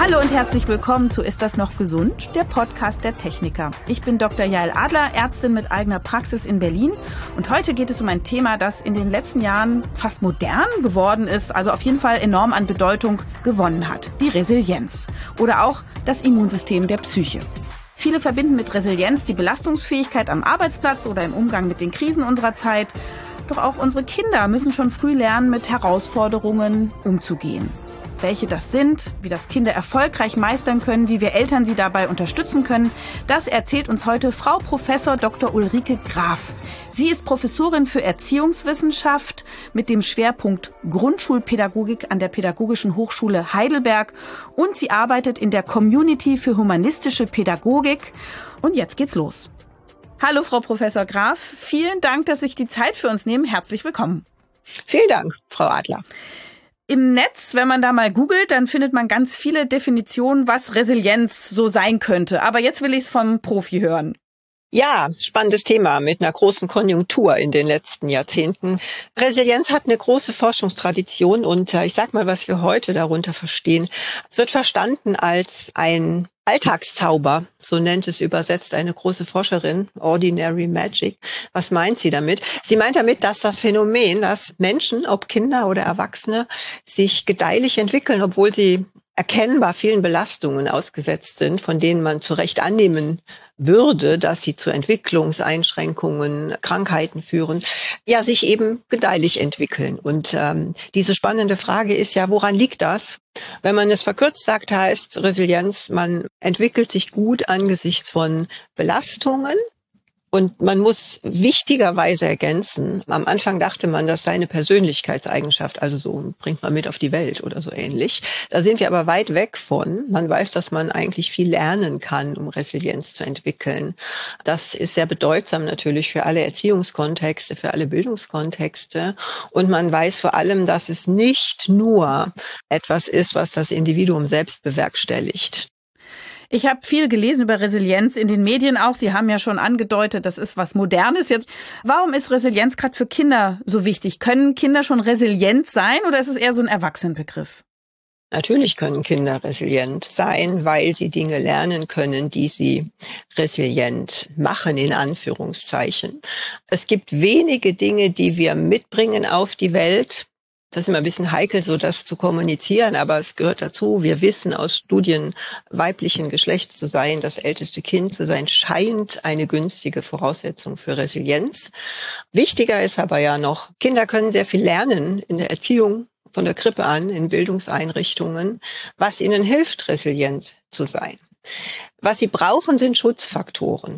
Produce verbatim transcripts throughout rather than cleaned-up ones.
Hallo und herzlich willkommen zu Ist das noch gesund? Der Podcast der Techniker. Ich bin Doktor Jael Adler, Ärztin mit eigener Praxis in Berlin. Und heute geht es um ein Thema, das in den letzten Jahren fast modern geworden ist, also auf jeden Fall enorm an Bedeutung gewonnen hat. Die Resilienz oder auch das Immunsystem der Psyche. Viele verbinden mit Resilienz die Belastungsfähigkeit am Arbeitsplatz oder im Umgang mit den Krisen unserer Zeit. Doch auch unsere Kinder müssen schon früh lernen, mit Herausforderungen umzugehen. Welche das sind, wie das Kinder erfolgreich meistern können, wie wir Eltern sie dabei unterstützen können, das erzählt uns heute Frau Professor Doktor Ulrike Graf. Sie ist Professorin für Erziehungswissenschaft mit dem Schwerpunkt Grundschulpädagogik an der Pädagogischen Hochschule Heidelberg und sie arbeitet in der Community für humanistische Pädagogik. Und jetzt geht's los. Hallo Frau Professor Graf, vielen Dank, dass Sie sich die Zeit für uns nehmen. Herzlich willkommen. Vielen Dank, Frau Adler. Im Netz, wenn man da mal googelt, dann findet man ganz viele Definitionen, was Resilienz so sein könnte. Aber jetzt will ich es vom Profi hören. Ja, spannendes Thema mit einer großen Konjunktur in den letzten Jahrzehnten. Resilienz hat eine große Forschungstradition und ich sag mal, was wir heute darunter verstehen. Es wird verstanden als ein Alltagszauber, so nennt es übersetzt eine große Forscherin, Ordinary Magic. Was meint sie damit? Sie meint damit, dass das Phänomen, dass Menschen, ob Kinder oder Erwachsene, sich gedeihlich entwickeln, obwohl sie erkennbar vielen Belastungen ausgesetzt sind, von denen man zu Recht annehmen würde, dass sie zu Entwicklungseinschränkungen, Krankheiten führen, ja, sich eben gedeihlich entwickeln. Und ähm, diese spannende Frage ist ja, woran liegt das? Wenn man es verkürzt sagt, heißt Resilienz, man entwickelt sich gut angesichts von Belastungen. Und man muss wichtigerweise ergänzen, am Anfang dachte man, das sei eine Persönlichkeitseigenschaft, also so bringt man mit auf die Welt oder so ähnlich. Da sind wir aber weit weg von. Man weiß, dass man eigentlich viel lernen kann, um Resilienz zu entwickeln. Das ist sehr bedeutsam natürlich für alle Erziehungskontexte, für alle Bildungskontexte. Und man weiß vor allem, dass es nicht nur etwas ist, was das Individuum selbst bewerkstelligt. Ich habe viel gelesen über Resilienz in den Medien auch. Sie haben ja schon angedeutet, das ist was Modernes jetzt. Warum ist Resilienz gerade für Kinder so wichtig? Können Kinder schon resilient sein oder ist es eher so ein Erwachsenenbegriff? Natürlich können Kinder resilient sein, weil sie Dinge lernen können, die sie resilient machen, in Anführungszeichen. Es gibt wenige Dinge, die wir mitbringen auf die Welt. Das ist immer ein bisschen heikel, so das zu kommunizieren, aber es gehört dazu. Wir wissen aus Studien, weiblichen Geschlechts zu sein, das älteste Kind zu sein, scheint eine günstige Voraussetzung für Resilienz. Wichtiger ist aber ja noch, Kinder können sehr viel lernen in der Erziehung, von der Krippe an, in Bildungseinrichtungen, was ihnen hilft, resilient zu sein. Was sie brauchen, sind Schutzfaktoren.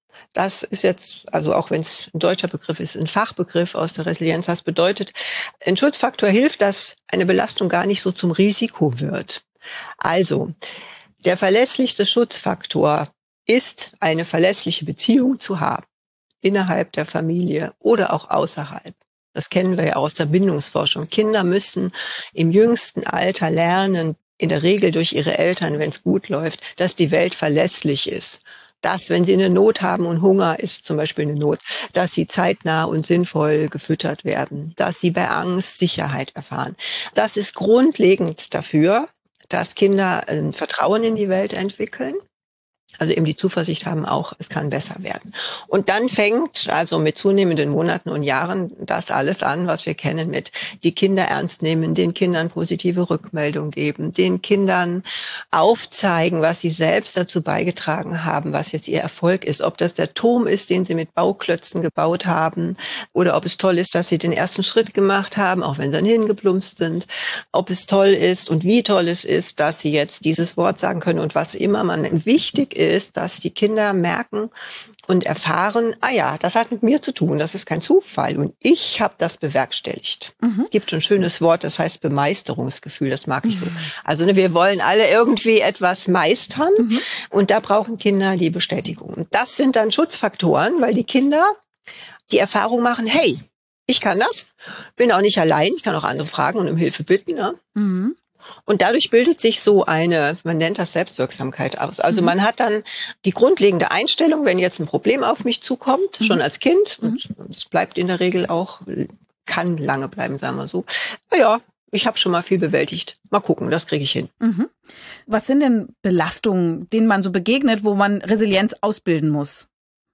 Das ist jetzt, also auch wenn es ein deutscher Begriff ist, ein Fachbegriff aus der Resilienz. Das bedeutet, ein Schutzfaktor hilft, dass eine Belastung gar nicht so zum Risiko wird. Also, der verlässlichste Schutzfaktor ist, eine verlässliche Beziehung zu haben, innerhalb der Familie oder auch außerhalb. Das kennen wir ja aus der Bindungsforschung. Kinder müssen im jüngsten Alter lernen, in der Regel durch ihre Eltern, wenn es gut läuft, dass die Welt verlässlich ist. Dass, wenn sie eine Not haben und Hunger ist zum Beispiel eine Not, dass sie zeitnah und sinnvoll gefüttert werden, dass sie bei Angst Sicherheit erfahren. Das ist grundlegend dafür, dass Kinder ein Vertrauen in die Welt entwickeln. Also eben die Zuversicht haben auch, es kann besser werden. Und dann fängt also mit zunehmenden Monaten und Jahren das alles an, was wir kennen mit die Kinder ernst nehmen, den Kindern positive Rückmeldung geben, den Kindern aufzeigen, was sie selbst dazu beigetragen haben, was jetzt ihr Erfolg ist. Ob das der Turm ist, den sie mit Bauklötzen gebaut haben oder ob es toll ist, dass sie den ersten Schritt gemacht haben, auch wenn sie dann hingeplumpst sind. Ob es toll ist und wie toll es ist, dass sie jetzt dieses Wort sagen können und was immer man wichtig ist, ist, dass die Kinder merken und erfahren, ah ja, das hat mit mir zu tun, das ist kein Zufall und ich habe das bewerkstelligt. Mhm. Es gibt schon ein schönes Wort, das heißt Bemeisterungsgefühl, das mag ich mhm. so. Also ne, wir wollen alle irgendwie etwas meistern mhm. und da brauchen Kinder die Bestätigung. Und das sind dann Schutzfaktoren, weil die Kinder die Erfahrung machen, hey, ich kann das, bin auch nicht allein, ich kann auch andere fragen und um Hilfe bitten. Ne? Mhm. Und dadurch bildet sich so eine, man nennt das Selbstwirksamkeit aus. Also mhm. man hat dann die grundlegende Einstellung, wenn jetzt ein Problem auf mich zukommt, mhm. schon als Kind, und es bleibt in der Regel auch, kann lange bleiben, sagen wir so, naja, ich habe schon mal viel bewältigt. Mal gucken, das kriege ich hin. Mhm. Was sind denn Belastungen, denen man so begegnet, wo man Resilienz ausbilden muss?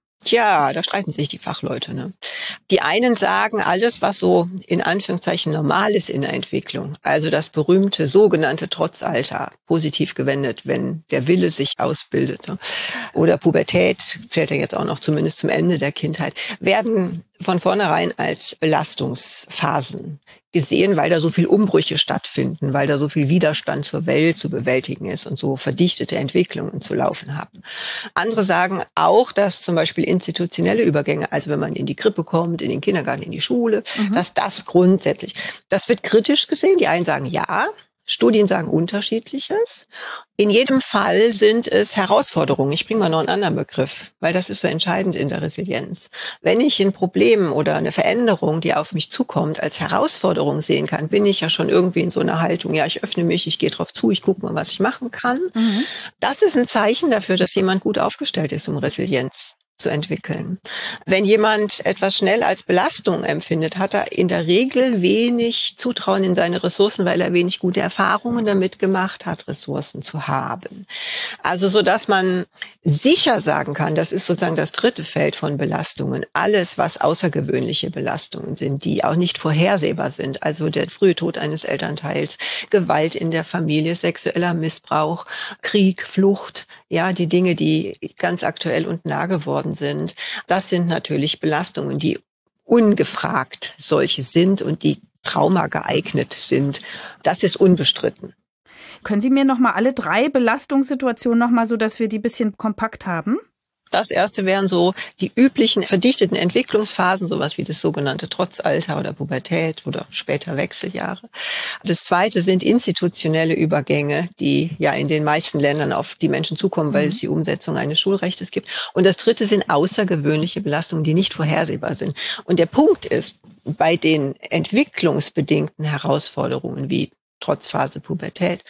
Tja, da streiten sich die Fachleute, ne? Die einen sagen, alles, was so in Anführungszeichen normal ist in der Entwicklung, also das berühmte sogenannte Trotzalter, positiv gewendet, wenn der Wille sich ausbildet, ne? Oder Pubertät, zählt ja jetzt auch noch zumindest zum Ende der Kindheit, werden von vornherein als Belastungsphasen gesehen, weil da so viel Umbrüche stattfinden, weil da so viel Widerstand zur Welt zu bewältigen ist und so verdichtete Entwicklungen zu laufen haben. Andere sagen auch, dass zum Beispiel institutionelle Übergänge, also wenn man in die Krippe kommt, in den Kindergarten, in die Schule, mhm. dass das grundsätzlich, das wird kritisch gesehen. Die einen sagen ja, Studien sagen Unterschiedliches. In jedem Fall sind es Herausforderungen. Ich bringe mal noch einen anderen Begriff, weil das ist so entscheidend in der Resilienz. Wenn ich ein Problem oder eine Veränderung, die auf mich zukommt, als Herausforderung sehen kann, bin ich ja schon irgendwie in so einer Haltung, ja, ich öffne mich, ich gehe drauf zu, ich gucke mal, was ich machen kann. Mhm. Das ist ein Zeichen dafür, dass jemand gut aufgestellt ist, um Resilienz zu entwickeln. Wenn jemand etwas schnell als Belastung empfindet, hat er in der Regel wenig Zutrauen in seine Ressourcen, weil er wenig gute Erfahrungen damit gemacht hat, Ressourcen zu haben. Also so, dass man sicher sagen kann, das ist sozusagen das dritte Feld von Belastungen. Alles, was außergewöhnliche Belastungen sind, die auch nicht vorhersehbar sind. Also der frühe Tod eines Elternteils, Gewalt in der Familie, sexueller Missbrauch, Krieg, Flucht, ja, die Dinge, die ganz aktuell und nah geworden sind. Das sind natürlich Belastungen, die ungefragt solche sind und die Trauma geeignet sind. Das ist unbestritten. Können Sie mir noch mal alle drei Belastungssituationen noch mal so, dass wir die ein bisschen kompakt haben? Das erste wären so die üblichen verdichteten Entwicklungsphasen, sowas wie das sogenannte Trotzalter oder Pubertät oder später Wechseljahre. Das zweite sind institutionelle Übergänge, die ja in den meisten Ländern auf die Menschen zukommen, weil mhm. es die Umsetzung eines Schulrechtes gibt. Und das dritte sind außergewöhnliche Belastungen, die nicht vorhersehbar sind. Und der Punkt ist, bei den entwicklungsbedingten Herausforderungen wie Trotzphase, Pubertät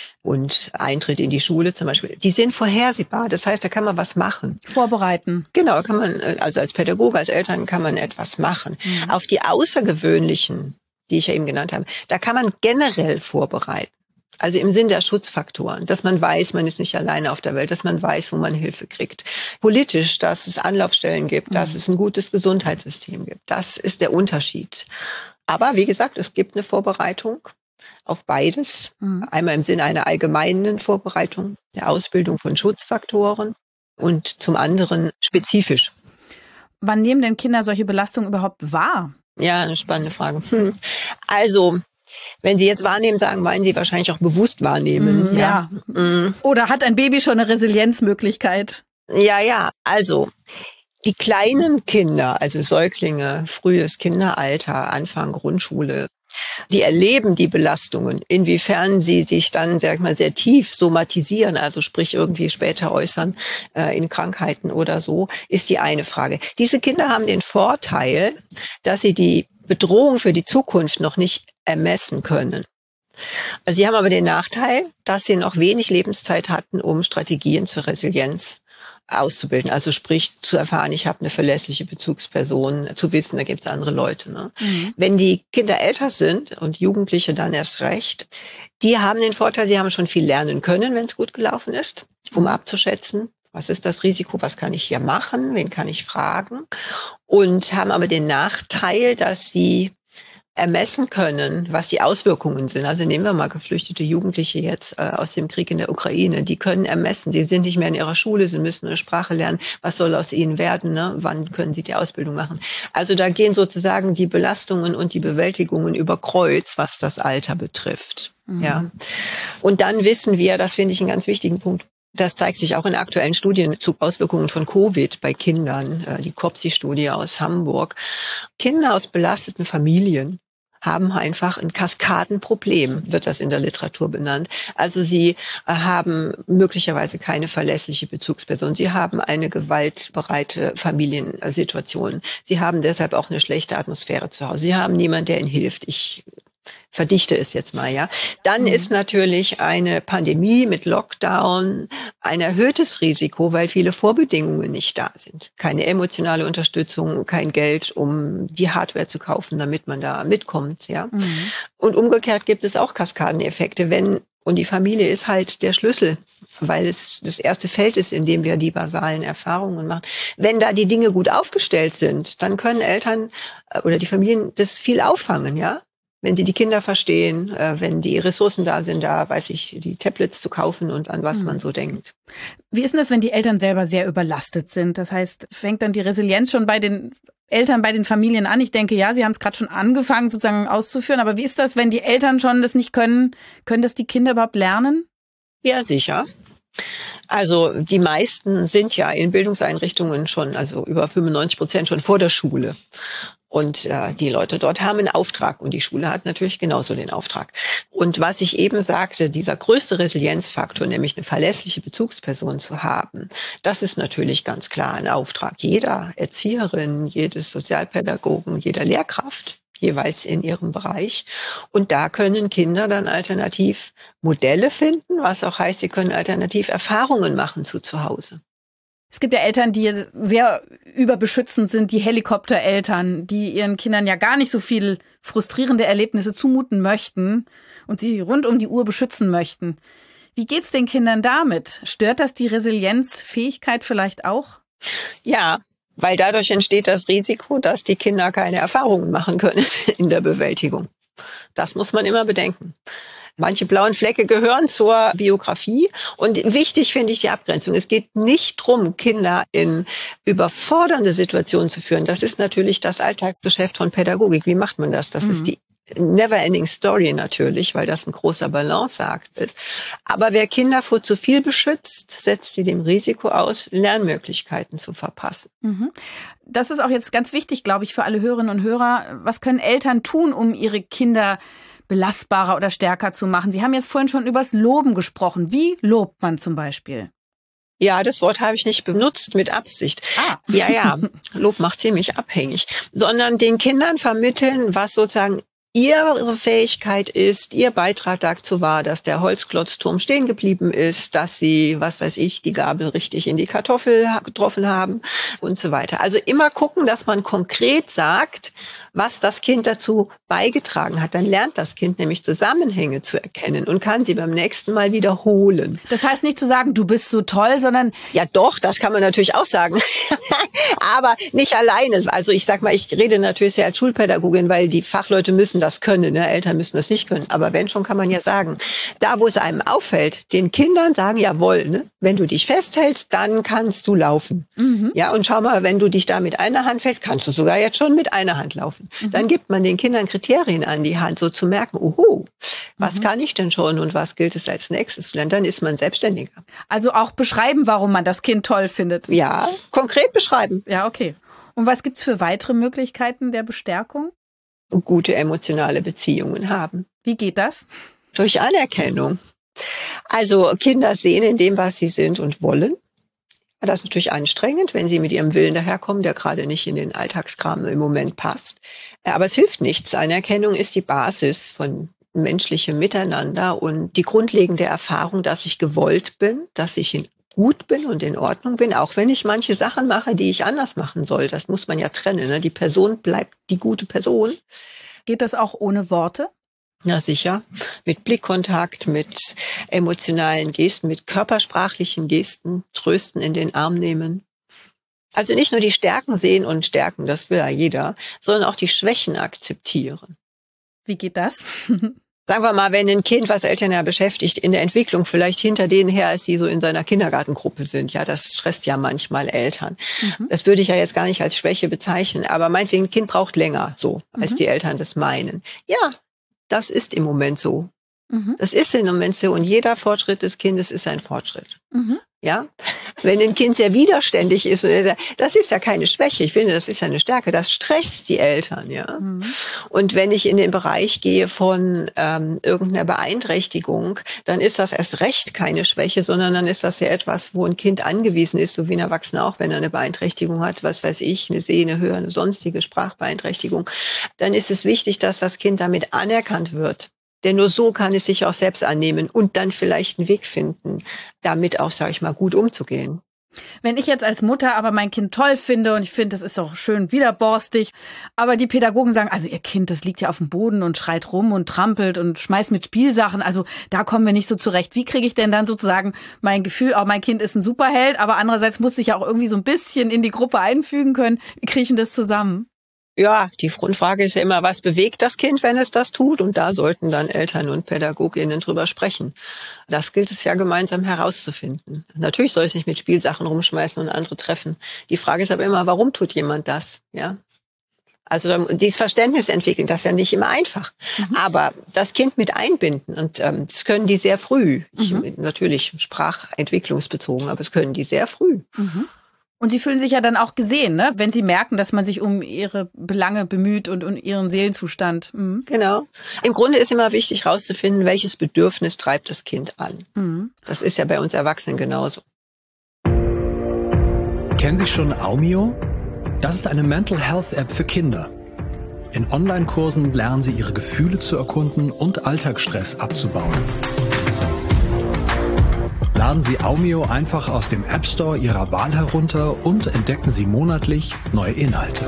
und Eintritt in die Schule zum Beispiel, die sind vorhersehbar. Das heißt, da kann man was machen. Vorbereiten. Genau, kann man, also als Pädagoge, als Eltern kann man etwas machen. Mhm. Auf die außergewöhnlichen, die ich ja eben genannt habe, da kann man generell vorbereiten. Also im Sinn der Schutzfaktoren, dass man weiß, man ist nicht alleine auf der Welt, dass man weiß, wo man Hilfe kriegt. Politisch, dass es Anlaufstellen gibt, mhm. dass es ein gutes Gesundheitssystem gibt. Das ist der Unterschied. Aber wie gesagt, es gibt eine Vorbereitung auf beides. Mhm. Einmal im Sinne einer allgemeinen Vorbereitung, der Ausbildung von Schutzfaktoren und zum anderen spezifisch. Wann nehmen denn Kinder solche Belastungen überhaupt wahr? Ja, eine spannende Frage. Hm. Also, wenn Sie jetzt wahrnehmen sagen, meinen Sie wahrscheinlich auch bewusst wahrnehmen. Mhm, ja. ja. Mhm. Oder hat ein Baby schon eine Resilienzmöglichkeit? Ja, ja. Also, die kleinen Kinder, also Säuglinge, frühes Kinderalter, Anfang Grundschule, die erleben die Belastungen. Inwiefern sie sich dann, sag ich mal, sehr tief somatisieren, also sprich irgendwie später äußern äh, in Krankheiten oder so, ist die eine Frage. Diese Kinder haben den Vorteil, dass sie die Bedrohung für die Zukunft noch nicht ermessen können. Sie haben aber den Nachteil, dass sie noch wenig Lebenszeit hatten, um Strategien zur Resilienz auszubilden. Also sprich, zu erfahren, ich habe eine verlässliche Bezugsperson, zu wissen, da gibt es andere Leute. Ne? Mhm. Wenn die Kinder älter sind und Jugendliche dann erst recht, die haben den Vorteil, sie haben schon viel lernen können, wenn es gut gelaufen ist, um abzuschätzen, was ist das Risiko, was kann ich hier machen, wen kann ich fragen, und haben aber den Nachteil, dass sie ermessen können, was die Auswirkungen sind. Also nehmen wir mal geflüchtete Jugendliche jetzt äh, aus dem Krieg in der Ukraine. Die können ermessen. Sie sind nicht mehr in ihrer Schule, sie müssen eine Sprache lernen. Was soll aus ihnen werden? Ne? Wann können sie die Ausbildung machen? Also da gehen sozusagen die Belastungen und die Bewältigungen über Kreuz, was das Alter betrifft. Mhm. Ja. Und dann wissen wir, das finde ich einen ganz wichtigen Punkt, das zeigt sich auch in aktuellen Studien zu Auswirkungen von Covid bei Kindern, die COPSI-Studie aus Hamburg. Kinder aus belasteten Familien haben einfach ein Kaskadenproblem, wird das in der Literatur benannt. Also sie haben möglicherweise keine verlässliche Bezugsperson. Sie haben eine gewaltbereite Familiensituation. Sie haben deshalb auch eine schlechte Atmosphäre zu Hause. Sie haben niemanden, der ihnen hilft. Ich verdichte es jetzt mal, ja. Dann mhm. ist natürlich eine Pandemie mit Lockdown ein erhöhtes Risiko, weil viele Vorbedingungen nicht da sind. Keine emotionale Unterstützung, kein Geld, um die Hardware zu kaufen, damit man da mitkommt, ja. Mhm. Und umgekehrt gibt es auch Kaskadeneffekte, wenn, und die Familie ist halt der Schlüssel, weil es das erste Feld ist, in dem wir die basalen Erfahrungen machen. Wenn da die Dinge gut aufgestellt sind, dann können Eltern oder die Familien das viel auffangen, ja. Wenn sie die Kinder verstehen, wenn die Ressourcen da sind, da weiß ich, die Tablets zu kaufen und an was mhm. man so denkt. Wie ist denn das, wenn die Eltern selber sehr überlastet sind? Das heißt, fängt dann die Resilienz schon bei den Eltern, bei den Familien an? Ich denke, ja, Sie haben es gerade schon angefangen sozusagen auszuführen, aber wie ist das, wenn die Eltern schon das nicht können? Können das die Kinder überhaupt lernen? Ja, sicher. Also die meisten sind ja in Bildungseinrichtungen schon, also über fünfundneunzig Prozent schon vor der Schule. Und äh, die Leute dort haben einen Auftrag und die Schule hat natürlich genauso den Auftrag. Und was ich eben sagte, dieser größte Resilienzfaktor, nämlich eine verlässliche Bezugsperson zu haben, das ist natürlich ganz klar ein Auftrag jeder Erzieherin, jedes Sozialpädagogen, jeder Lehrkraft, jeweils in ihrem Bereich. Und da können Kinder dann alternativ Modelle finden, was auch heißt, sie können alternativ Erfahrungen machen zu zu Hause. Es gibt ja Eltern, die sehr überbeschützend sind, die Helikoptereltern, die ihren Kindern ja gar nicht so viel frustrierende Erlebnisse zumuten möchten und sie rund um die Uhr beschützen möchten. Wie geht's den Kindern damit? Stört das die Resilienzfähigkeit vielleicht auch? Ja, weil dadurch entsteht das Risiko, dass die Kinder keine Erfahrungen machen können in der Bewältigung. Das muss man immer bedenken. Manche blauen Flecke gehören zur Biografie. Und wichtig finde ich die Abgrenzung. Es geht nicht darum, Kinder in überfordernde Situationen zu führen. Das ist natürlich das Alltagsgeschäft von Pädagogik. Wie macht man das? Das mhm. ist die Never-ending Story natürlich, weil das ein großer Balanceakt ist. Aber wer Kinder vor zu viel beschützt, setzt sie dem Risiko aus, Lernmöglichkeiten zu verpassen. Mhm. Das ist auch jetzt ganz wichtig, glaube ich, für alle Hörerinnen und Hörer. Was können Eltern tun, um ihre Kinder belastbarer oder stärker zu machen? Sie haben jetzt vorhin schon übers Loben gesprochen. Wie lobt man zum Beispiel? Ja, das Wort habe ich nicht benutzt mit Absicht. Ah. Ja, ja, Lob macht ziemlich abhängig. Sondern den Kindern vermitteln, was sozusagen ihre Fähigkeit ist, ihr Beitrag dazu war, dass der Holzklotzturm stehen geblieben ist, dass sie, was weiß ich, die Gabel richtig in die Kartoffel getroffen haben und so weiter. Also immer gucken, dass man konkret sagt, was das Kind dazu beigetragen hat. Dann lernt das Kind nämlich Zusammenhänge zu erkennen und kann sie beim nächsten Mal wiederholen. Das heißt nicht zu sagen, du bist so toll, sondern... Ja doch, das kann man natürlich auch sagen. Aber nicht alleine. Also ich sag mal, ich rede natürlich sehr als Schulpädagogin, weil die Fachleute müssen das können, ne? Eltern müssen das nicht können. Aber wenn schon, kann man ja sagen, da wo es einem auffällt, den Kindern sagen, jawohl, ne? Wenn du dich festhältst, dann kannst du laufen. Mhm. Ja, und schau mal, wenn du dich da mit einer Hand fest, kannst du sogar jetzt schon mit einer Hand laufen. Mhm. Dann gibt man den Kindern Kriterien an die Hand, so zu merken, oho, was mhm. kann ich denn schon und was gilt es als nächstes zu lernen? Dann ist man selbstständiger. Also auch beschreiben, warum man das Kind toll findet. Ja, konkret beschreiben. Ja, okay. Und was gibt's für weitere Möglichkeiten der Bestärkung? Gute emotionale Beziehungen haben. Wie geht das? Durch Anerkennung. Also Kinder sehen in dem, was sie sind und wollen. Das ist natürlich anstrengend, wenn sie mit ihrem Willen daherkommen, der gerade nicht in den Alltagskram im Moment passt. Aber es hilft nichts. Anerkennung ist die Basis von menschlichem Miteinander und die grundlegende Erfahrung, dass ich gewollt bin, dass ich in gut bin und in Ordnung bin, auch wenn ich manche Sachen mache, die ich anders machen soll. Das muss man ja trennen. Ne? Die Person bleibt die gute Person. Geht das auch ohne Worte? Ja, sicher. Mit Blickkontakt, mit emotionalen Gesten, mit körpersprachlichen Gesten, trösten, in den Arm nehmen. Also nicht nur die Stärken sehen und stärken, das will ja jeder, sondern auch die Schwächen akzeptieren. Wie geht das? Sagen wir mal, wenn ein Kind, was Eltern ja beschäftigt, in der Entwicklung vielleicht hinter denen her, als sie so in seiner Kindergartengruppe sind. Ja, das stresst ja manchmal Eltern. Mhm. Das würde ich ja jetzt gar nicht als Schwäche bezeichnen. Aber meinetwegen, ein Kind braucht länger, so, als mhm. die Eltern das meinen. Ja, das ist im Moment so. Mhm. Das ist im Moment so. Und jeder Fortschritt des Kindes ist ein Fortschritt. Mhm. Ja, wenn ein Kind sehr widerständig ist, das ist ja keine Schwäche. Ich finde, das ist ja eine Stärke. Das stresst die Eltern, ja. Mhm. Und wenn ich in den Bereich gehe von ähm, irgendeiner Beeinträchtigung, dann ist das erst recht keine Schwäche, sondern dann ist das ja etwas, wo ein Kind angewiesen ist, so wie ein Erwachsener auch, wenn er eine Beeinträchtigung hat, was weiß ich, eine Seh-, eine Hör-, eine sonstige Sprachbeeinträchtigung. Dann ist es wichtig, dass das Kind damit anerkannt wird. Denn nur so kann es sich auch selbst annehmen und dann vielleicht einen Weg finden, damit auch, sage ich mal, gut umzugehen. Wenn ich jetzt als Mutter aber mein Kind toll finde und ich finde, das ist auch schön widerborstig, aber die Pädagogen sagen, also ihr Kind, das liegt ja auf dem Boden und schreit rum und trampelt und schmeißt mit Spielsachen, also da kommen wir nicht so zurecht. Wie kriege ich denn dann sozusagen mein Gefühl, auch mein Kind ist ein Superheld, aber andererseits muss ich ja auch irgendwie so ein bisschen in die Gruppe einfügen können. Wie kriege ich denn das zusammen? Ja, die Grundfrage ist ja immer, was bewegt das Kind, wenn es das tut? Und da sollten dann Eltern und PädagogInnen drüber sprechen. Das gilt es ja gemeinsam herauszufinden. Natürlich soll ich nicht mit Spielsachen rumschmeißen und andere treffen. Die Frage ist aber immer, warum tut jemand das? Ja. Also dieses Verständnis entwickeln, das ist ja nicht immer einfach. Mhm. Aber das Kind mit einbinden, und ähm, das können die sehr früh. Mhm. Ich, natürlich sprachentwicklungsbezogen, aber das können die sehr früh. Mhm. Und sie fühlen sich ja dann auch gesehen, ne? Wenn sie merken, dass man sich um ihre Belange bemüht und um ihren Seelenzustand. Mhm. Genau. Im Grunde ist immer wichtig herauszufinden, welches Bedürfnis treibt das Kind an. Mhm. Das ist ja bei uns Erwachsenen genauso. Kennen Sie schon Aumio? Das ist eine Mental Health App für Kinder. In Online-Kursen lernen Sie, ihre Gefühle zu erkunden und Alltagsstress abzubauen. Laden Sie Aumio einfach aus dem App Store Ihrer Wahl herunter und entdecken Sie monatlich neue Inhalte.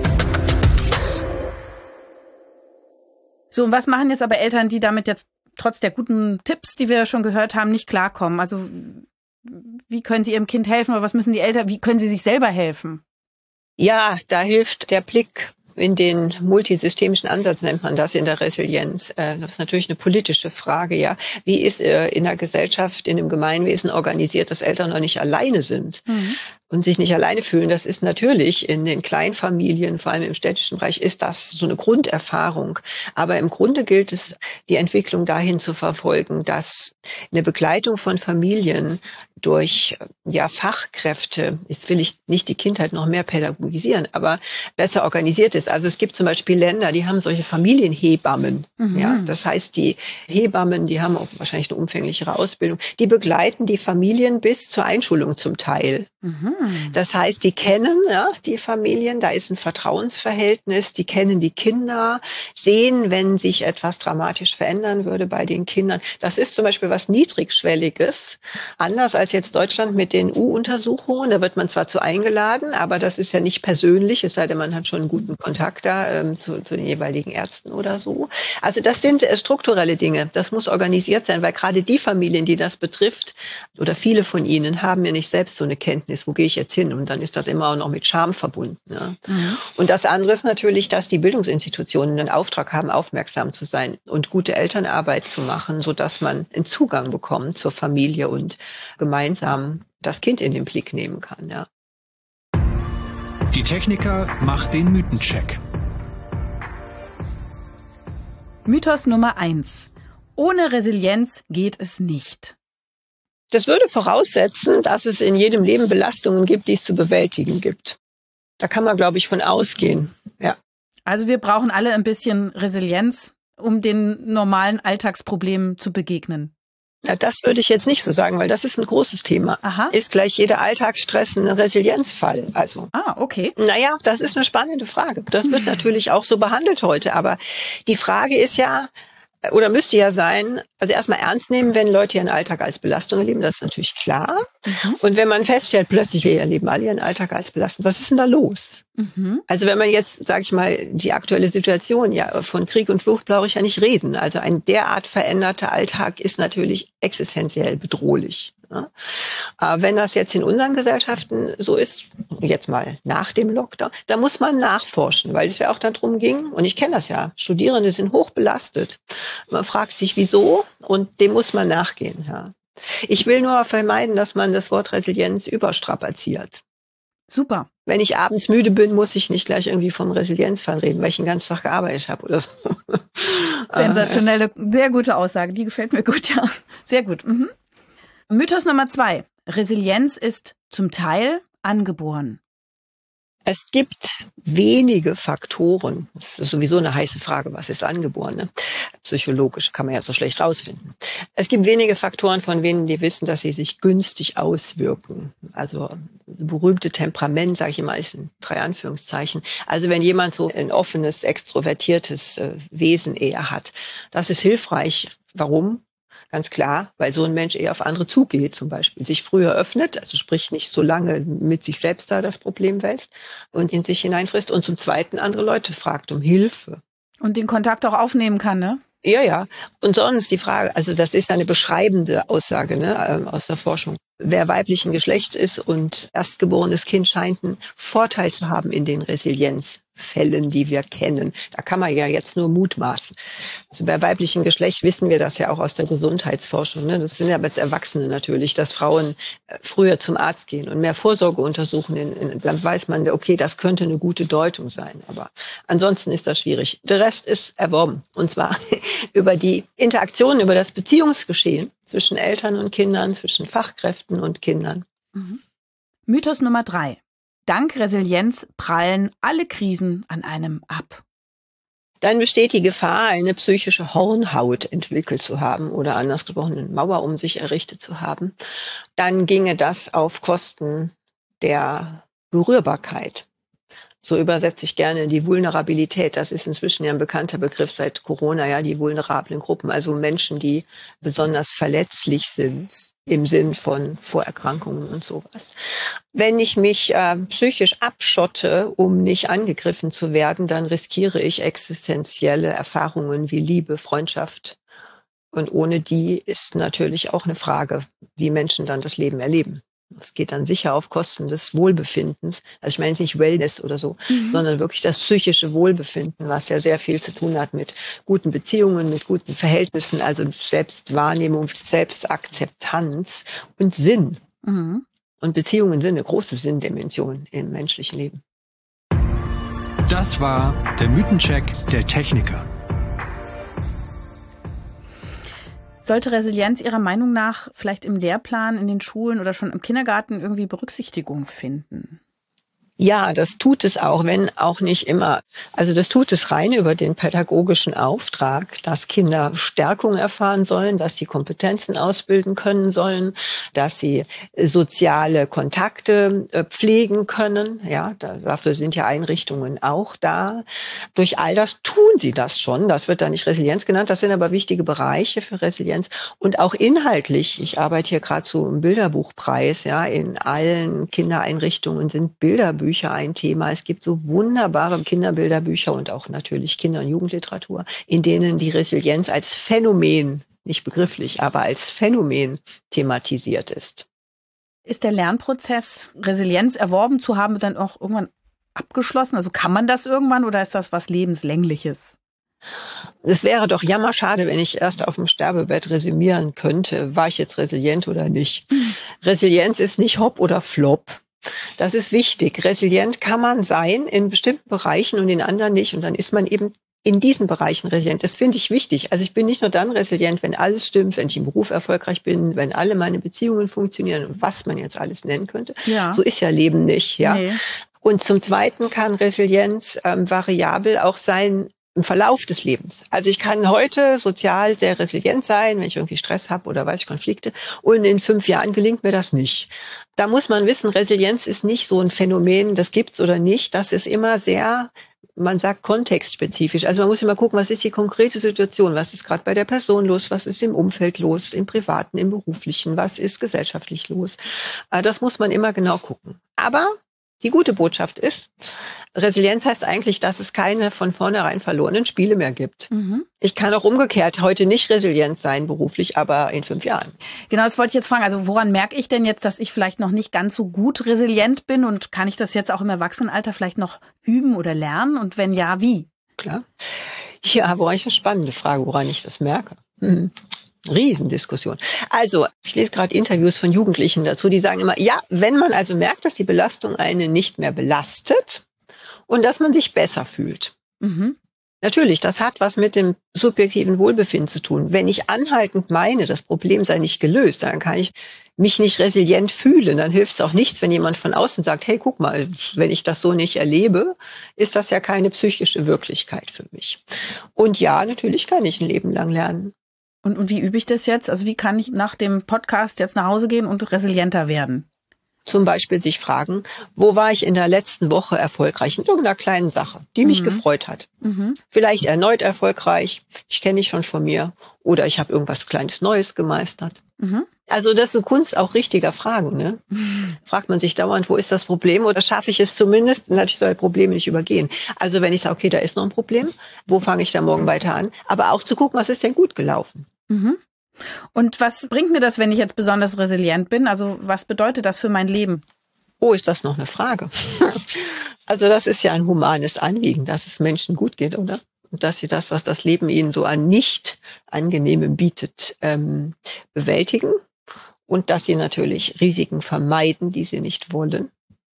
So, und was machen jetzt aber Eltern, die damit jetzt trotz der guten Tipps, die wir schon gehört haben, nicht klarkommen? Also wie können sie ihrem Kind helfen oder was müssen die Eltern, wie können sie sich selber helfen? Ja, da hilft der Blick in den multisystemischen Ansatz, nennt man das in der Resilienz. Das ist natürlich eine politische Frage, ja. Wie ist in der Gesellschaft, in dem Gemeinwesen organisiert, dass Eltern noch nicht alleine sind? Mhm. Und sich nicht alleine fühlen, das ist natürlich in den Kleinfamilien, vor allem im städtischen Bereich, ist das so eine Grunderfahrung. Aber im Grunde gilt es, die Entwicklung dahin zu verfolgen, dass eine Begleitung von Familien durch ja Fachkräfte, jetzt will ich nicht die Kindheit noch mehr pädagogisieren, aber besser organisiert ist. Also es gibt zum Beispiel Länder, die haben solche Familienhebammen. Mhm. Ja, das heißt, die Hebammen, die haben auch wahrscheinlich eine umfänglichere Ausbildung, die begleiten die Familien bis zur Einschulung zum Teil. Mhm. Das heißt, die kennen ja, die Familien, da ist ein Vertrauensverhältnis, die kennen die Kinder, sehen, wenn sich etwas dramatisch verändern würde bei den Kindern. Das ist zum Beispiel was Niedrigschwelliges, anders als jetzt Deutschland mit den U-Untersuchungen. Da wird man zwar zu eingeladen, aber das ist ja nicht persönlich, es sei denn, man hat schon einen guten Kontakt da ähm, zu, zu den jeweiligen Ärzten oder so. Also das sind äh, strukturelle Dinge, das muss organisiert sein, weil gerade die Familien, die das betrifft, oder viele von ihnen, haben ja nicht selbst so eine Kenntnis, wo gehe ich jetzt hin? Und dann ist das immer auch noch mit Scham verbunden. Ja. Mhm. Und das andere ist natürlich, dass die Bildungsinstitutionen einen Auftrag haben, aufmerksam zu sein und gute Elternarbeit zu machen, sodass man einen Zugang bekommt zur Familie und gemeinsam das Kind in den Blick nehmen kann. Ja. Die Techniker macht den Mythencheck. Mythos Nummer eins. Ohne Resilienz geht es nicht. Das würde voraussetzen, dass es in jedem Leben Belastungen gibt, die es zu bewältigen gibt. Da kann man, glaube ich, von ausgehen. Ja. Also wir brauchen alle ein bisschen Resilienz, um den normalen Alltagsproblemen zu begegnen. Ja, das würde ich jetzt nicht so sagen, weil das ist ein großes Thema. Aha. Ist gleich jeder Alltagsstress ein Resilienzfall? Also. Ah, okay. Naja, das ist eine spannende Frage. Das wird natürlich auch so behandelt heute. Aber die Frage ist ja, oder müsste ja sein, also erstmal ernst nehmen, wenn Leute ihren Alltag als Belastung erleben, das ist natürlich klar. Mhm. Und wenn man feststellt, plötzlich erleben alle ihren Alltag als Belastung, was ist denn da los? Mhm. Also wenn man jetzt, sage ich mal, die aktuelle Situation, ja, von Krieg und Flucht brauche ich ja nicht reden. Also ein derart veränderter Alltag ist natürlich existenziell bedrohlich. Ja. Wenn das jetzt in unseren Gesellschaften so ist, jetzt mal nach dem Lockdown, da muss man nachforschen, weil es ja auch darum ging, und ich kenne das ja, Studierende sind hoch belastet. Man fragt sich, wieso, und dem muss man nachgehen. Ja. Ich will nur vermeiden, dass man das Wort Resilienz überstrapaziert. Super. Wenn ich abends müde bin, muss ich nicht gleich irgendwie vom Resilienzfall reden, weil ich den ganzen Tag gearbeitet habe oder so. Sensationelle, sehr gute Aussage, die gefällt mir gut, ja. Sehr gut. Mhm. Mythos Nummer zwei. Resilienz ist zum Teil angeboren. Es gibt wenige Faktoren, das ist sowieso eine heiße Frage, was ist angeboren, ne? Psychologisch kann man ja so schlecht rausfinden. Es gibt wenige Faktoren, von denen die wissen, dass sie sich günstig auswirken. Also das berühmte Temperament, sage ich immer, ist in drei Anführungszeichen. Also wenn jemand so ein offenes, extrovertiertes äh, Wesen eher hat, das ist hilfreich. Warum? Ganz klar, weil so ein Mensch eher auf andere zugeht, zum Beispiel, sich früher öffnet, also sprich nicht so lange mit sich selbst da das Problem wälzt und in sich hineinfrisst und zum Zweiten andere Leute fragt um Hilfe. Und den Kontakt auch aufnehmen kann, ne? Ja, ja. Und sonst die Frage, also das ist eine beschreibende Aussage, ne, aus der Forschung. Wer weiblichen Geschlechts ist und erstgeborenes Kind scheint einen Vorteil zu haben in den Resilienzfällen, die wir kennen. Da kann man ja jetzt nur mutmaßen. Also bei weiblichem Geschlecht wissen wir das ja auch aus der Gesundheitsforschung, ne? Das sind ja jetzt Erwachsene natürlich, dass Frauen früher zum Arzt gehen und mehr Vorsorge untersuchen. In, in, dann weiß man, okay, das könnte eine gute Deutung sein. Aber ansonsten ist das schwierig. Der Rest ist erworben. Und zwar über die Interaktion, über das Beziehungsgeschehen zwischen Eltern und Kindern, zwischen Fachkräften und Kindern. Mhm. Mythos Nummer drei. Dank Resilienz prallen alle Krisen an einem ab. Dann besteht die Gefahr, eine psychische Hornhaut entwickelt zu haben oder anders gesprochen eine Mauer um sich errichtet zu haben. Dann ginge das auf Kosten der Berührbarkeit. So übersetze ich gerne die Vulnerabilität. Das ist inzwischen ja ein bekannter Begriff seit Corona, ja, die vulnerablen Gruppen. Also Menschen, die besonders verletzlich sind im Sinn von Vorerkrankungen und sowas. Wenn ich mich äh, psychisch abschotte, um nicht angegriffen zu werden, dann riskiere ich existenzielle Erfahrungen wie Liebe, Freundschaft. Und ohne die ist natürlich auch eine Frage, wie Menschen dann das Leben erleben. Es geht dann sicher auf Kosten des Wohlbefindens. Also ich meine jetzt nicht Wellness oder so, mhm. sondern wirklich das psychische Wohlbefinden, was ja sehr viel zu tun hat mit guten Beziehungen, mit guten Verhältnissen, also Selbstwahrnehmung, Selbstakzeptanz und Sinn. Mhm. Und Beziehungen sind eine große Sinndimension im menschlichen Leben. Das war der Mythencheck der Techniker. Sollte Resilienz Ihrer Meinung nach vielleicht im Lehrplan, in den Schulen oder schon im Kindergarten irgendwie Berücksichtigung finden? Ja, das tut es auch, wenn auch nicht immer. Also das tut es rein über den pädagogischen Auftrag, dass Kinder Stärkung erfahren sollen, dass sie Kompetenzen ausbilden können sollen, dass sie soziale Kontakte pflegen können. Ja, dafür sind ja Einrichtungen auch da. Durch all das tun sie das schon. Das wird da nicht Resilienz genannt. Das sind aber wichtige Bereiche für Resilienz. Und auch inhaltlich. Ich arbeite hier gerade so im Bilderbuchpreis. Ja, in allen Kindereinrichtungen sind Bilderbücher ein Thema. Es gibt so wunderbare Kinderbilderbücher und auch natürlich Kinder- und Jugendliteratur, in denen die Resilienz als Phänomen, nicht begrifflich, aber als Phänomen thematisiert ist. Ist der Lernprozess, Resilienz erworben zu haben, dann auch irgendwann abgeschlossen? Also kann man das irgendwann oder ist das was Lebenslängliches? Es wäre doch jammerschade, wenn ich erst auf dem Sterbebett resümieren könnte, war ich jetzt resilient oder nicht. Mhm. Resilienz ist nicht Hop oder Flop. Das ist wichtig. Resilient kann man sein in bestimmten Bereichen und in anderen nicht. Und dann ist man eben in diesen Bereichen resilient. Das finde ich wichtig. Also ich bin nicht nur dann resilient, wenn alles stimmt, wenn ich im Beruf erfolgreich bin, wenn alle meine Beziehungen funktionieren und was man jetzt alles nennen könnte. Ja. So ist ja Leben nicht. Ja. Nee. Und zum Zweiten kann Resilienz ähm, variabel auch sein im Verlauf des Lebens. Also ich kann heute sozial sehr resilient sein, wenn ich irgendwie Stress habe oder weiß ich Konflikte. Und in fünf Jahren gelingt mir das nicht. Da muss man wissen, Resilienz ist nicht so ein Phänomen, das gibt's oder nicht. Das ist immer sehr, man sagt kontextspezifisch. Also man muss immer gucken, was ist die konkrete Situation? Was ist gerade bei der Person los? Was ist im Umfeld los? Im Privaten, im Beruflichen? Was ist gesellschaftlich los? Das muss man immer genau gucken. Aber die gute Botschaft ist, Resilienz heißt eigentlich, dass es keine von vornherein verlorenen Spiele mehr gibt. Mhm. Ich kann auch umgekehrt heute nicht resilient sein beruflich, aber in fünf Jahren. Genau, das wollte ich jetzt fragen. Also woran merke ich denn jetzt, dass ich vielleicht noch nicht ganz so gut resilient bin? Und kann ich das jetzt auch im Erwachsenenalter vielleicht noch üben oder lernen? Und wenn ja, wie? Klar. Ja, woran ich eine spannende Frage, woran ich das merke. Mhm. Riesendiskussion. Also, ich lese gerade Interviews von Jugendlichen dazu, die sagen immer, ja, wenn man also merkt, dass die Belastung einen nicht mehr belastet und dass man sich besser fühlt. Mhm. Natürlich, das hat was mit dem subjektiven Wohlbefinden zu tun. Wenn ich anhaltend meine, das Problem sei nicht gelöst, dann kann ich mich nicht resilient fühlen. Dann hilft es auch nichts, wenn jemand von außen sagt, hey, guck mal, wenn ich das so nicht erlebe, ist das ja keine psychische Wirklichkeit für mich. Und ja, natürlich kann ich ein Leben lang lernen. Und, und wie übe ich das jetzt? Also wie kann ich nach dem Podcast jetzt nach Hause gehen und resilienter werden? Zum Beispiel sich fragen, wo war ich in der letzten Woche erfolgreich in irgendeiner kleinen Sache, die mich mhm. gefreut hat. Mhm. Vielleicht erneut erfolgreich, ich kenne dich schon von mir, oder ich habe irgendwas Kleines Neues gemeistert. Mhm. Also das ist eine Kunst auch richtiger Fragen. Ne? Mhm. Fragt man sich dauernd, wo ist das Problem, oder schaffe ich es zumindest? Natürlich soll Probleme nicht übergehen. Also wenn ich sage, okay, da ist noch ein Problem, wo fange ich da morgen weiter an? Aber auch zu gucken, was ist denn gut gelaufen? Mhm. Und was bringt mir das, wenn ich jetzt besonders resilient bin? Also was bedeutet das für mein Leben? Oh, ist das noch eine Frage? Also das ist ja ein humanes Anliegen, dass es Menschen gut geht, oder? Und dass sie das, was das Leben ihnen so an nicht Angenehmem bietet, ähm, bewältigen. Und dass sie natürlich Risiken vermeiden, die sie nicht wollen.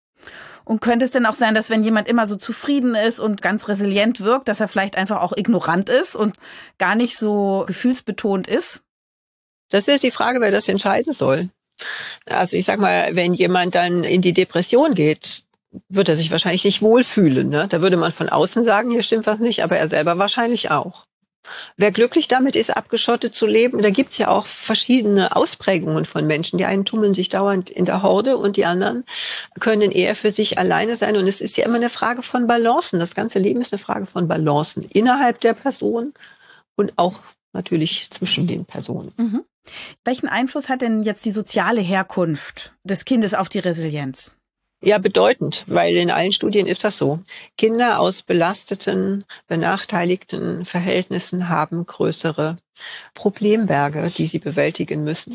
Und könnte es denn auch sein, dass wenn jemand immer so zufrieden ist und ganz resilient wirkt, dass er vielleicht einfach auch ignorant ist und gar nicht so gefühlsbetont ist? Das ist die Frage, wer das entscheiden soll. Also ich sag mal, wenn jemand dann in die Depression geht, wird er sich wahrscheinlich nicht wohlfühlen. Ne? Da würde man von außen sagen, hier stimmt was nicht, aber er selber wahrscheinlich auch. Wer glücklich damit ist, abgeschottet zu leben, da gibt's ja auch verschiedene Ausprägungen von Menschen. Die einen tummeln sich dauernd in der Horde und die anderen können eher für sich alleine sein. Und es ist ja immer eine Frage von Balancen. Das ganze Leben ist eine Frage von Balancen innerhalb der Person und auch natürlich zwischen den Personen. Mhm. Welchen Einfluss hat denn jetzt die soziale Herkunft des Kindes auf die Resilienz? Ja, bedeutend, weil in allen Studien ist das so. Kinder aus belasteten, benachteiligten Verhältnissen haben größere Problemberge, die sie bewältigen müssen,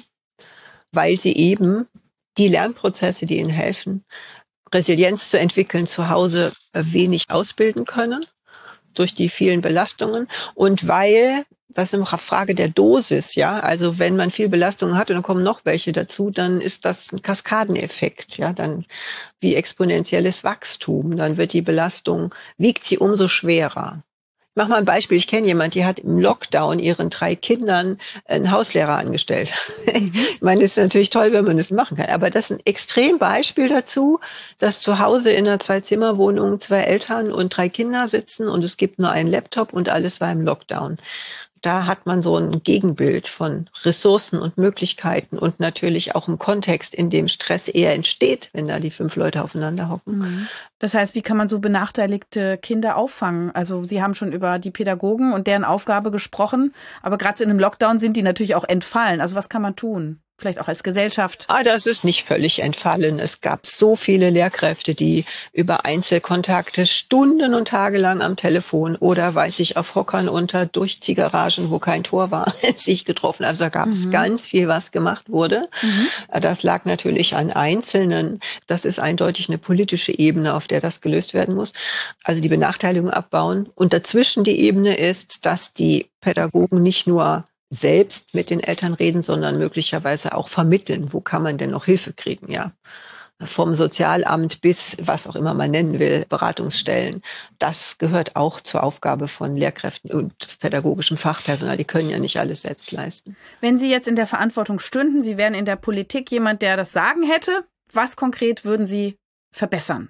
weil sie eben die Lernprozesse, die ihnen helfen, Resilienz zu entwickeln, zu Hause wenig ausbilden können durch die vielen Belastungen und weil das ist eine Frage der Dosis, ja. Also wenn man viel Belastung hat und dann kommen noch welche dazu, dann ist das ein Kaskadeneffekt, ja. Dann wie exponentielles Wachstum. Dann wird die Belastung, wiegt sie umso schwerer. Ich mache mal ein Beispiel. Ich kenne jemanden, die hat im Lockdown ihren drei Kindern einen Hauslehrer angestellt. Ich meine, es ist natürlich toll, wenn man das machen kann. Aber das ist ein Extrembeispiel dazu, dass zu Hause in einer Zwei-Zimmer-Wohnung zwei Eltern und drei Kinder sitzen und es gibt nur einen Laptop und alles war im Lockdown. Da hat man so ein Gegenbild von Ressourcen und Möglichkeiten und natürlich auch im Kontext, in dem Stress eher entsteht, wenn da die fünf Leute aufeinander hocken. Das heißt, wie kann man so benachteiligte Kinder auffangen? Also Sie haben schon über die Pädagogen und deren Aufgabe gesprochen, aber gerade in einem Lockdown sind die natürlich auch entfallen. Also was kann man tun? Vielleicht auch als Gesellschaft? Ah, das ist nicht völlig entfallen. Es gab so viele Lehrkräfte, die über Einzelkontakte Stunden und Tage lang am Telefon oder, weiß ich, auf Hockern unter Durchziehgaragen, wo kein Tor war, sich getroffen. Also da gab es mhm. ganz viel, was gemacht wurde. Mhm. Das lag natürlich an Einzelnen. Das ist eindeutig eine politische Ebene, auf der das gelöst werden muss. Also die Benachteiligung abbauen. Und dazwischen die Ebene ist, dass die Pädagogen nicht nur selbst mit den Eltern reden, sondern möglicherweise auch vermitteln. Wo kann man denn noch Hilfe kriegen, ja? Vom Sozialamt bis, was auch immer man nennen will, Beratungsstellen. Das gehört auch zur Aufgabe von Lehrkräften und pädagogischem Fachpersonal. Die können ja nicht alles selbst leisten. Wenn Sie jetzt in der Verantwortung stünden, Sie wären in der Politik jemand, der das Sagen hätte, was konkret würden Sie verbessern?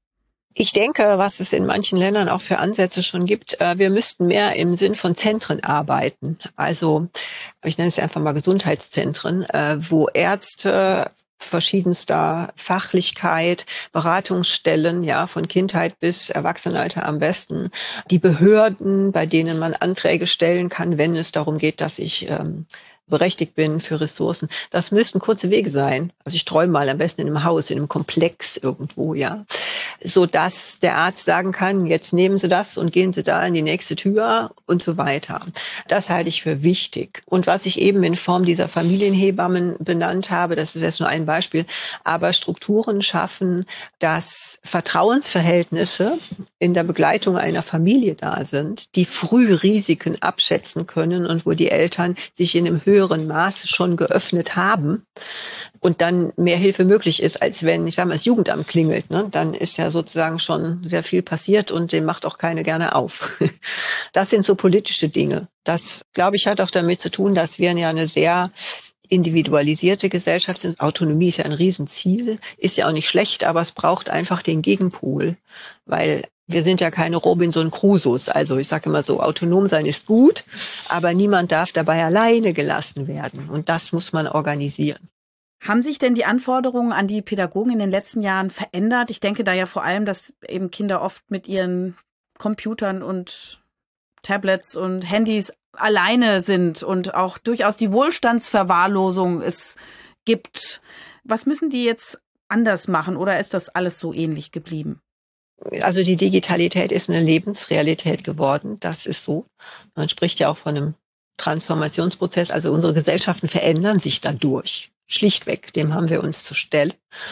Ich denke, was es in manchen Ländern auch für Ansätze schon gibt, wir müssten mehr im Sinn von Zentren arbeiten. Also, ich nenne es einfach mal Gesundheitszentren, wo Ärzte verschiedenster Fachlichkeit, Beratungsstellen, ja, von Kindheit bis Erwachsenenalter am besten, die Behörden, bei denen man Anträge stellen kann, wenn es darum geht, dass ich ähm, berechtigt bin für Ressourcen. Das müssten kurze Wege sein. Also ich träume mal am besten in einem Haus, in einem Komplex irgendwo, ja, so dass der Arzt sagen kann, jetzt nehmen Sie das und gehen Sie da in die nächste Tür und so weiter. Das halte ich für wichtig. Und was ich eben in Form dieser Familienhebammen benannt habe, das ist jetzt nur ein Beispiel, aber Strukturen schaffen, dass Vertrauensverhältnisse in der Begleitung einer Familie da sind, die früh Risiken abschätzen können und wo die Eltern sich in einem höheren höheren Maße schon geöffnet haben und dann mehr Hilfe möglich ist, als wenn, ich sage mal, das Jugendamt klingelt, ne? Dann ist ja sozusagen schon sehr viel passiert und den macht auch keine gerne auf. Das sind so politische Dinge. Das, glaube ich, hat auch damit zu tun, dass wir ja eine sehr individualisierte Gesellschaft sind. Autonomie ist ja ein Riesenziel, ist ja auch nicht schlecht, aber es braucht einfach den Gegenpol, weil wir sind ja keine Robinson Crusoes. Also ich sage immer so, autonom sein ist gut, aber niemand darf dabei alleine gelassen werden. Und das muss man organisieren. Haben sich denn die Anforderungen an die Pädagogen in den letzten Jahren verändert? Ich denke da ja vor allem, dass eben Kinder oft mit ihren Computern und Tablets und Handys alleine sind und auch durchaus die Wohlstandsverwahrlosung es gibt. Was müssen die jetzt anders machen oder ist das alles so ähnlich geblieben? Also die Digitalität ist eine Lebensrealität geworden, das ist so. Man spricht ja auch von einem Transformationsprozess, also unsere Gesellschaften verändern sich dadurch. Schlichtweg, dem haben wir uns zu stellen.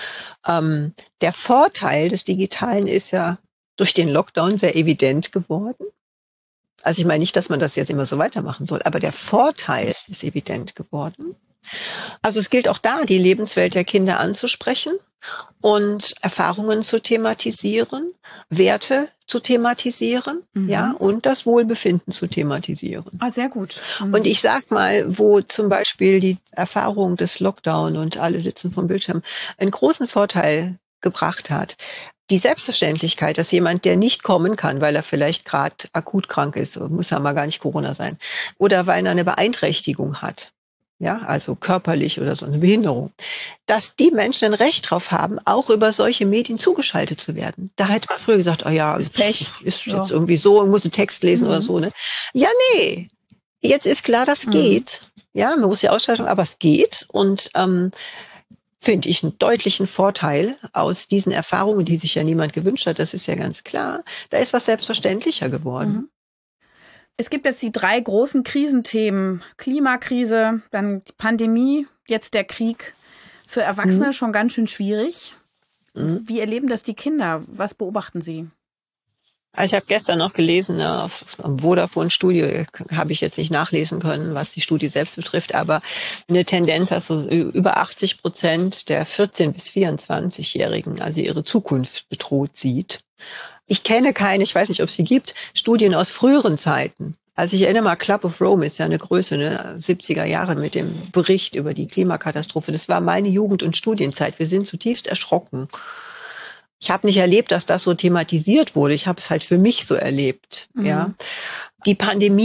Ähm, der Vorteil des Digitalen ist ja durch den Lockdown sehr evident geworden. Also ich meine nicht, dass man das jetzt immer so weitermachen soll, aber der Vorteil ist evident geworden. Also es gilt auch da, die Lebenswelt der Kinder anzusprechen und Erfahrungen zu thematisieren, Werte zu thematisieren, mhm. ja, und das Wohlbefinden zu thematisieren. Ah, sehr gut. Mhm. Und ich sag mal, wo zum Beispiel die Erfahrung des Lockdown und alle sitzen vom Bildschirm einen großen Vorteil gebracht hat. Die Selbstverständlichkeit, dass jemand, der nicht kommen kann, weil er vielleicht gerade akut krank ist, muss ja mal gar nicht Corona sein, oder weil er eine Beeinträchtigung hat, ja, also körperlich oder so eine Behinderung, dass die Menschen ein Recht drauf haben, auch über solche Medien zugeschaltet zu werden. Da hätte man früher gesagt, oh ja, ist Pech, ist ja. jetzt irgendwie so, ich muss einen Text lesen mhm. oder so, ne? Ja, nee, jetzt ist klar, das mhm. geht. Ja, man muss die Ausstattung, aber es geht und ähm, finde ich einen deutlichen Vorteil aus diesen Erfahrungen, die sich ja niemand gewünscht hat, das ist ja ganz klar. Da ist was selbstverständlicher geworden. Mhm. Es gibt jetzt die drei großen Krisenthemen. Klimakrise, dann die Pandemie, jetzt der Krieg. Für Erwachsene mhm. schon ganz schön schwierig. Mhm. Wie erleben das die Kinder? Was beobachten Sie? Ich habe gestern noch gelesen, auf einer Vodafone-Studie, habe ich jetzt nicht nachlesen können, was die Studie selbst betrifft, aber eine Tendenz, dass so über achtzig Prozent der vierzehn- bis vierundzwanzigjährigen also ihre Zukunft bedroht sieht. Ich kenne keine, ich weiß nicht, ob es sie gibt, Studien aus früheren Zeiten. Also ich erinnere mal, Club of Rome ist ja eine Größe, ne, siebziger Jahre mit dem Bericht über die Klimakatastrophe. Das war meine Jugend- und Studienzeit. Wir sind zutiefst erschrocken. Ich habe nicht erlebt, dass das so thematisiert wurde. Ich habe es halt für mich so erlebt. Mhm. Ja, die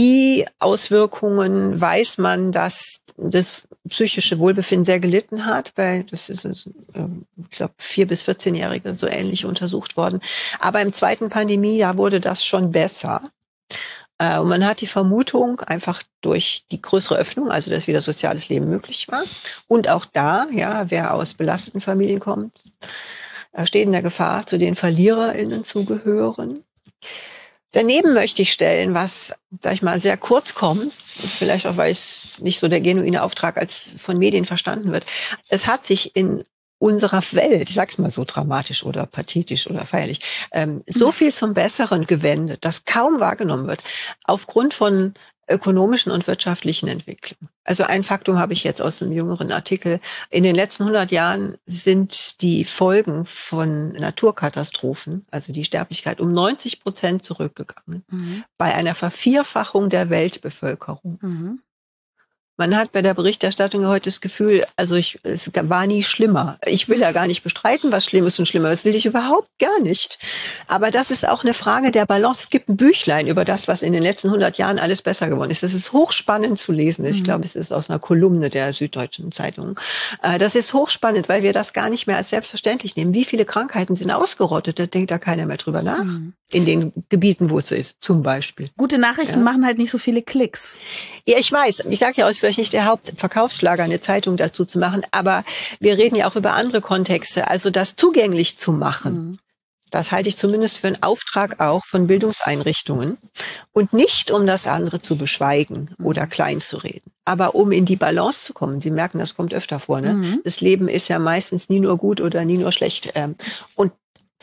Pandemie-Auswirkungen weiß man, dass das psychische Wohlbefinden sehr gelitten hat, weil das ist, ich glaube, vier- bis vierzehnjährige so ähnlich untersucht worden. Aber im zweiten Pandemiejahr wurde das schon besser. Und man hat die Vermutung, einfach durch die größere Öffnung, also dass wieder soziales Leben möglich war. Und auch da, ja, wer aus belasteten Familien kommt, steht in der Gefahr, zu den VerliererInnen zu gehören. Daneben möchte ich stellen, was, sag ich mal, sehr kurz kommt, vielleicht auch, weil es nicht so der genuine Auftrag als von Medien verstanden wird. Es hat sich in unserer Welt, ich sag's mal so dramatisch oder pathetisch oder feierlich, ähm, so viel zum Besseren gewendet, dass kaum wahrgenommen wird, aufgrund von ökonomischen und wirtschaftlichen Entwicklungen. Also ein Faktum habe ich jetzt aus einem jüngeren Artikel. In den letzten hundert Jahren sind die Folgen von Naturkatastrophen, also die Sterblichkeit, um neunzig Prozent zurückgegangen. Mhm. Bei einer Vervierfachung der Weltbevölkerung. Mhm. Man hat bei der Berichterstattung heute das Gefühl, also ich, es war nie schlimmer. Ich will ja gar nicht bestreiten, was schlimm ist und schlimmer. Das will ich überhaupt gar nicht. Aber das ist auch eine Frage der Balance. Es gibt ein Büchlein über das, was in den letzten hundert Jahren alles besser geworden ist. Das ist hochspannend zu lesen. Ich glaube, es ist aus einer Kolumne der Süddeutschen Zeitung. Das ist hochspannend, weil wir das gar nicht mehr als selbstverständlich nehmen. Wie viele Krankheiten sind ausgerottet? Da denkt da keiner mehr drüber nach. Mhm. In den Gebieten, wo es so ist, zum Beispiel. Gute Nachrichten ja. machen halt nicht so viele Klicks. Ja, ich weiß. Ich sage ja aus, vielleicht nicht der Hauptverkaufsschlager, eine Zeitung dazu zu machen, aber wir reden ja auch über andere Kontexte. Also das zugänglich zu machen, mhm. das halte ich zumindest für einen Auftrag auch von Bildungseinrichtungen und nicht, um das andere zu beschweigen mhm. oder klein zu reden, aber um in die Balance zu kommen. Sie merken, das kommt öfter vor. Ne? Mhm. Das Leben ist ja meistens nie nur gut oder nie nur schlecht. Und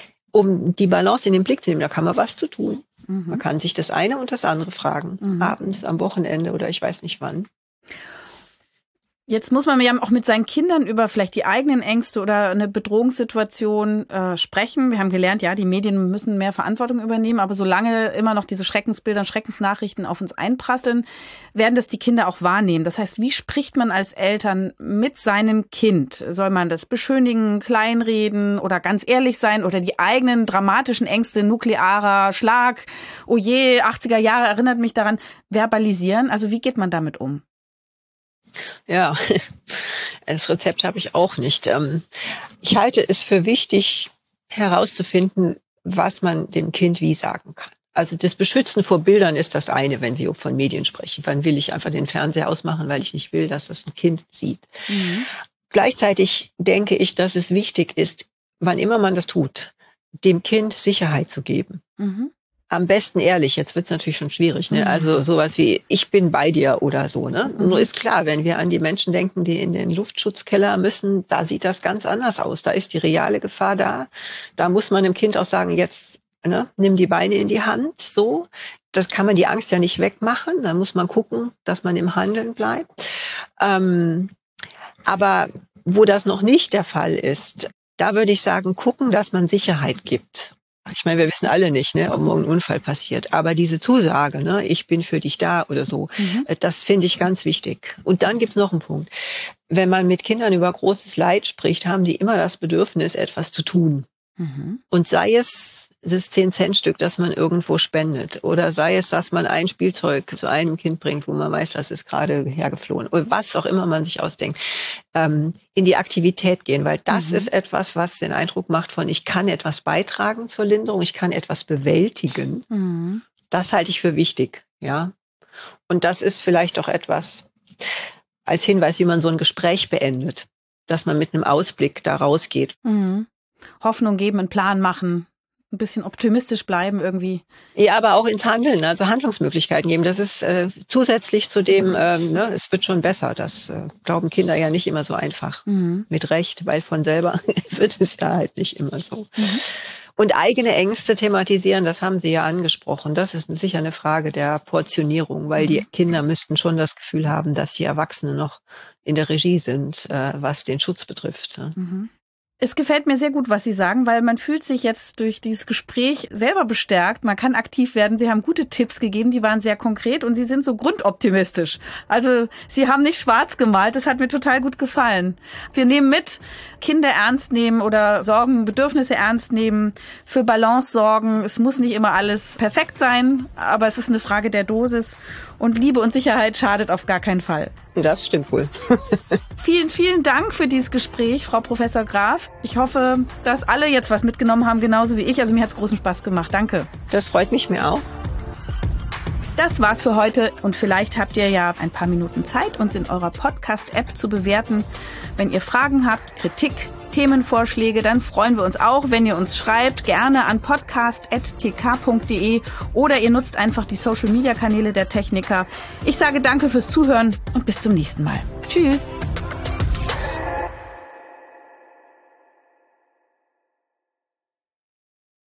um die Balance in den Blick zu nehmen, da kann man was zu tun. Mhm. Man kann sich das eine und das andere fragen, mhm. abends, am Wochenende oder ich weiß nicht wann. Jetzt muss man ja auch mit seinen Kindern über vielleicht die eigenen Ängste oder eine Bedrohungssituation äh, sprechen. Wir haben gelernt, ja, die Medien müssen mehr Verantwortung übernehmen, aber solange immer noch diese Schreckensbilder, Schreckensnachrichten auf uns einprasseln, werden das die Kinder auch wahrnehmen. Das heißt, wie spricht man als Eltern mit seinem Kind? Soll man das beschönigen, kleinreden oder ganz ehrlich sein oder die eigenen dramatischen Ängste, nuklearer Schlag, oh je, achtziger Jahre erinnert mich daran, verbalisieren? Also wie geht man damit um? Ja, das Rezept habe ich auch nicht. Ich halte es für wichtig, herauszufinden, was man dem Kind wie sagen kann. Also das Beschützen vor Bildern ist das eine, wenn Sie von Medien sprechen. Wann will ich einfach den Fernseher ausmachen, weil ich nicht will, dass das ein Kind sieht. Mhm. Gleichzeitig denke ich, dass es wichtig ist, wann immer man das tut, dem Kind Sicherheit zu geben. Mhm. Am besten ehrlich, jetzt wird's natürlich schon schwierig, ne? Also sowas wie, ich bin bei dir oder so, ne? Mhm. Nur ist klar, wenn wir an die Menschen denken, die in den Luftschutzkeller müssen, da sieht das ganz anders aus. Da ist die reale Gefahr da. Da muss man dem Kind auch sagen, jetzt, ne, nimm die Beine in die Hand, so. Das kann man die Angst ja nicht wegmachen. Da muss man gucken, dass man im Handeln bleibt. Ähm, aber wo das noch nicht der Fall ist, da würde ich sagen, gucken, dass man Sicherheit gibt. Ich meine, wir wissen alle nicht, ne, ob morgen ein Unfall passiert. Aber diese Zusage, ne, ich bin für dich da oder so, mhm. das finde ich ganz wichtig. Und dann gibt's noch einen Punkt. Wenn man mit Kindern über großes Leid spricht, haben die immer das Bedürfnis, etwas zu tun. Mhm. Und sei es das zehn-Cent-Stück, das man irgendwo spendet. Oder sei es, dass man ein Spielzeug zu einem Kind bringt, wo man weiß, das ist gerade hergeflohen. Oder was auch immer man sich ausdenkt. Ähm, in die Aktivität gehen. Weil das mhm. ist etwas, was den Eindruck macht von, ich kann etwas beitragen zur Linderung, ich kann etwas bewältigen. Mhm. Das halte ich für wichtig. Ja. Und das ist vielleicht auch etwas als Hinweis, wie man so ein Gespräch beendet. Dass man mit einem Ausblick da rausgeht. Mhm. Hoffnung geben, einen Plan machen. Ein bisschen optimistisch bleiben irgendwie. Ja, aber auch ins Handeln, also Handlungsmöglichkeiten geben. Das ist äh, zusätzlich zu dem, ähm, ne, es wird schon besser. Das äh, glauben Kinder ja nicht immer so einfach. Mhm. Mit Recht, weil von selber wird es ja halt nicht immer so. Mhm. Und eigene Ängste thematisieren, das haben Sie ja angesprochen. Das ist sicher eine Frage der Portionierung, weil mhm. die Kinder müssten schon das Gefühl haben, dass die Erwachsenen noch in der Regie sind, äh, was den Schutz betrifft. Mhm. Es gefällt mir sehr gut, was Sie sagen, weil man fühlt sich jetzt durch dieses Gespräch selber bestärkt. Man kann aktiv werden. Sie haben gute Tipps gegeben, die waren sehr konkret und Sie sind so grundoptimistisch. Also Sie haben nicht schwarz gemalt, das hat mir total gut gefallen. Wir nehmen mit, Kinder ernst nehmen oder Sorgen, Bedürfnisse ernst nehmen, für Balance sorgen. Es muss nicht immer alles perfekt sein, aber es ist eine Frage der Dosis. Und Liebe und Sicherheit schadet auf gar keinen Fall. Das stimmt wohl. Vielen, vielen Dank für dieses Gespräch, Frau Professor Graf. Ich hoffe, dass alle jetzt was mitgenommen haben, genauso wie ich. Also mir hat es großen Spaß gemacht. Danke. Das freut mich mir auch. Das war's für heute und vielleicht habt ihr ja ein paar Minuten Zeit, uns in eurer Podcast-App zu bewerten. Wenn ihr Fragen habt, Kritik, Themenvorschläge, dann freuen wir uns auch, wenn ihr uns schreibt, gerne an podcast at t k punkt d e oder ihr nutzt einfach die Social-Media-Kanäle der Techniker. Ich sage danke fürs Zuhören und bis zum nächsten Mal. Tschüss!